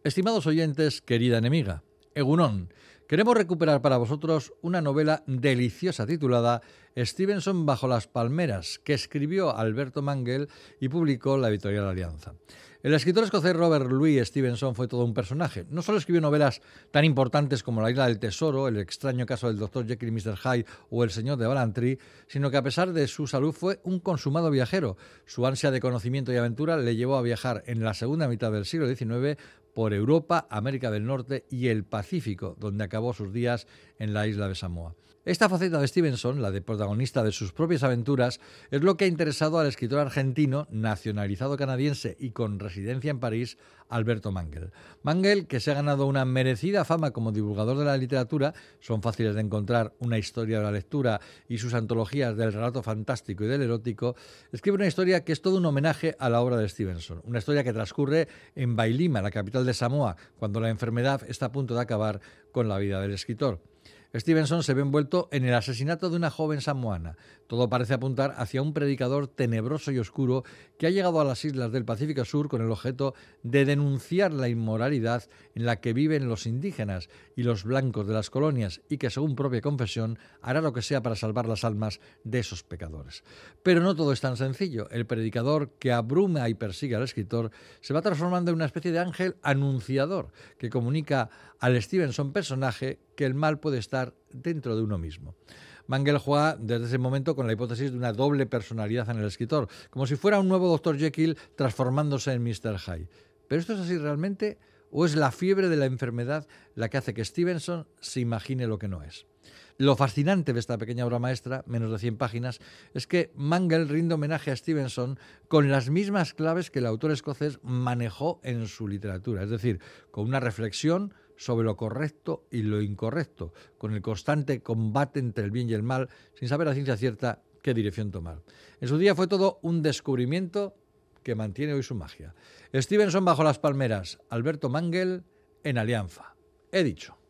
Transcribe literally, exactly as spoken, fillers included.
Estimados oyentes, querida enemiga, Egunon, queremos recuperar para vosotros una novela deliciosa titulada Stevenson bajo las palmeras, que escribió Alberto Mangel y publicó la editorial Alianza. El escritor escocés Robert Louis Stevenson fue todo un personaje. No solo escribió novelas tan importantes como La isla del tesoro, El extraño caso del doctor Jekyll y mister Hyde o El señor de Ballantrae, sino que a pesar de su salud fue un consumado viajero. Su ansia de conocimiento y aventura le llevó a viajar en la segunda mitad del siglo diecinueve por Europa, América del Norte y el Pacífico, donde acabó sus días en la isla de Samoa. Esta faceta de Stevenson, la de protagonista de sus propias aventuras, es lo que ha interesado al escritor argentino, nacionalizado canadiense y con residencia en París, Alberto Mangel. Mangel, que se ha ganado una merecida fama como divulgador de la literatura, son fáciles de encontrar Una historia de la lectura y sus antologías del relato fantástico y del erótico, escribe una historia que es todo un homenaje a la obra de Stevenson, una historia que transcurre en Vailima, la capital de Samoa, cuando la enfermedad está a punto de acabar con la vida del escritor. Stevenson se ve envuelto en el asesinato de una joven samoana. Todo parece apuntar hacia un predicador tenebroso y oscuro que ha llegado a las islas del Pacífico Sur con el objeto de denunciar la inmoralidad en la que viven los indígenas y los blancos de las colonias y que, según propia confesión, hará lo que sea para salvar las almas de esos pecadores. Pero no todo es tan sencillo. El predicador que abruma y persigue al escritor se va transformando en una especie de ángel anunciador que comunica al Stevenson personaje que el mal puede estar dentro de uno mismo. Mangel juega desde ese momento con la hipótesis de una doble personalidad en el escritor, como si fuera un nuevo doctor Jekyll transformándose en mister Hyde. ¿Pero esto es así realmente o es la fiebre de la enfermedad la que hace que Stevenson se imagine lo que no es? Lo fascinante de esta pequeña obra maestra, menos de cien páginas, es que Mangel rinde homenaje a Stevenson con las mismas claves que el autor escocés manejó en su literatura, es decir, con una reflexión sobre lo correcto y lo incorrecto, con el constante combate entre el bien y el mal, sin saber a ciencia cierta qué dirección tomar. En su día fue todo un descubrimiento que mantiene hoy su magia. Stevenson bajo las palmeras, Alberto Mangel en Alianza. He dicho.